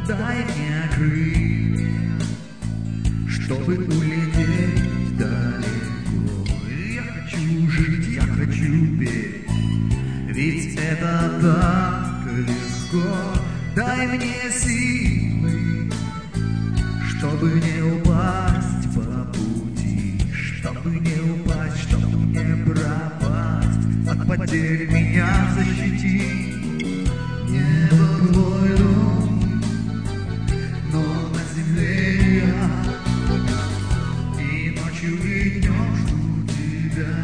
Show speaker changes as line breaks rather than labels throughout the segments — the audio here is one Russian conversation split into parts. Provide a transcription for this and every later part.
дай мне крылья, чтобы улететь далеко. Я хочу жить, я хочу петь, ведь это так легко. Дай мне силы, чтобы не упасть по пути, чтобы не упасть, чтобы не пропасть. От потерь меня защити. Небо твой дом, но на земле я, и ночью, и днем жду тебя.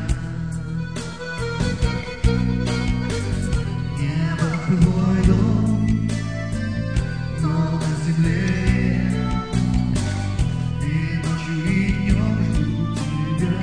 Небо твой дом, но на земле я, и ночью, и днем жду тебя.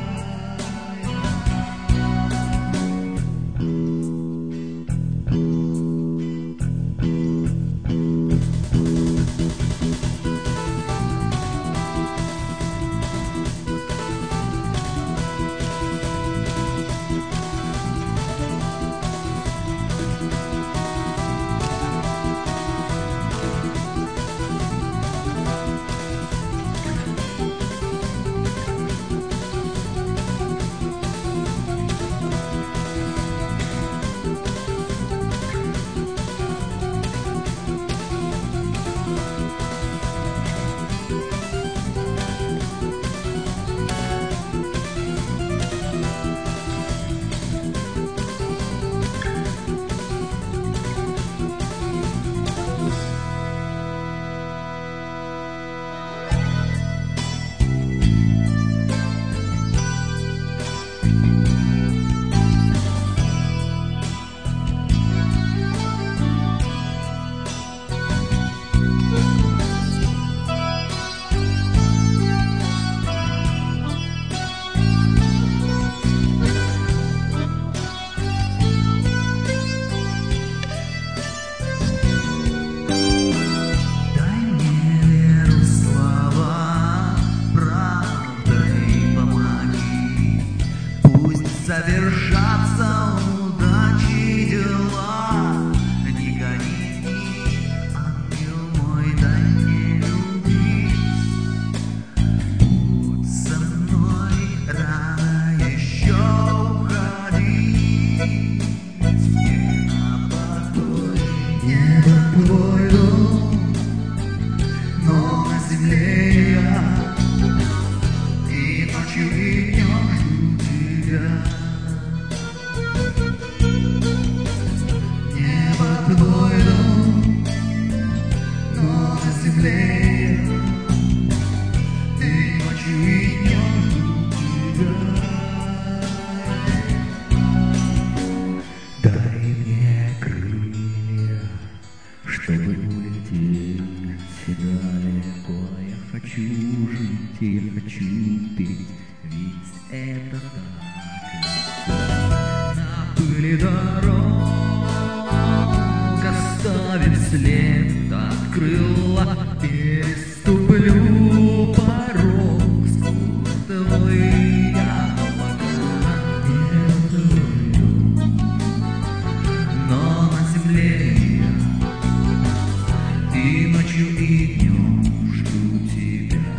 Завершатся удачи дела, не гони, ангел мой, дай мне любить. Будь со мной, рано еще уходить. Небо твой дом, но на земле я, и ночью, и днем жду тебя. Твой дом, но на земле я, и ночью, и днем жду тебя. Дай мне крылья, чтобы улететь далеко. Я хочу жить, я хочу петь, ведь это так легко. На пыли дорог оставит след от крыла, переступлю порог, сквозь твой я но на земле я, и ночью, и днем жду тебя.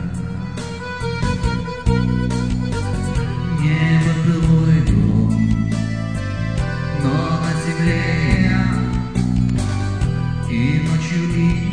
Небо твой дом, но на земле я, и ночью, и